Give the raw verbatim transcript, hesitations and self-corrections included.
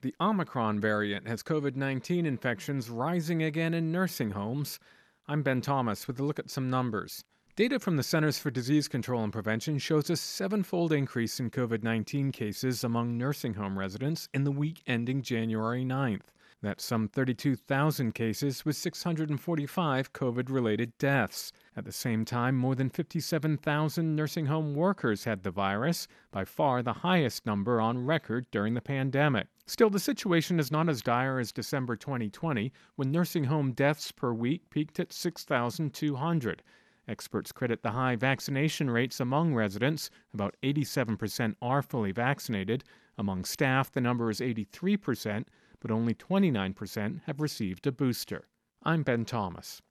The Omicron variant has COVID nineteen infections rising again in nursing homes. I'm Ben Thomas with a look at some numbers. Data from the Centers for Disease Control and Prevention shows a seven-fold increase in COVID nineteen cases among nursing home residents in the week ending January ninth. That's some thirty-two thousand cases with six hundred forty-five COVID-related deaths. At the same time, more than fifty-seven thousand nursing home workers had the virus, by far the highest number on record during the pandemic. Still, the situation is not as dire as December twenty twenty, when nursing home deaths per week peaked at six thousand two hundred. Experts credit the high vaccination rates among residents. About eighty-seven percent are fully vaccinated. Among staff, the number is eighty-three percent, but only twenty-nine percent have received a booster. I'm Ben Thomas.